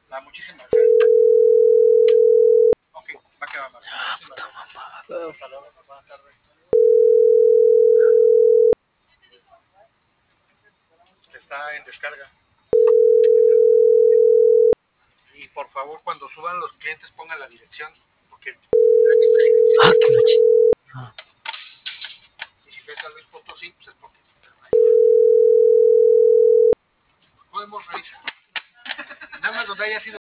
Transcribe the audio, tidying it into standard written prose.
Muchísimas gracias. Ok, va a quedar más. Hasta luego, buenas tardes. Está en descarga. Y por favor, cuando suban los clientes, pongan la dirección. Porque. Ah, qué machín. Y si fue San Luis Potosí, pues es porque. Podemos revisar. Nada más donde haya sido.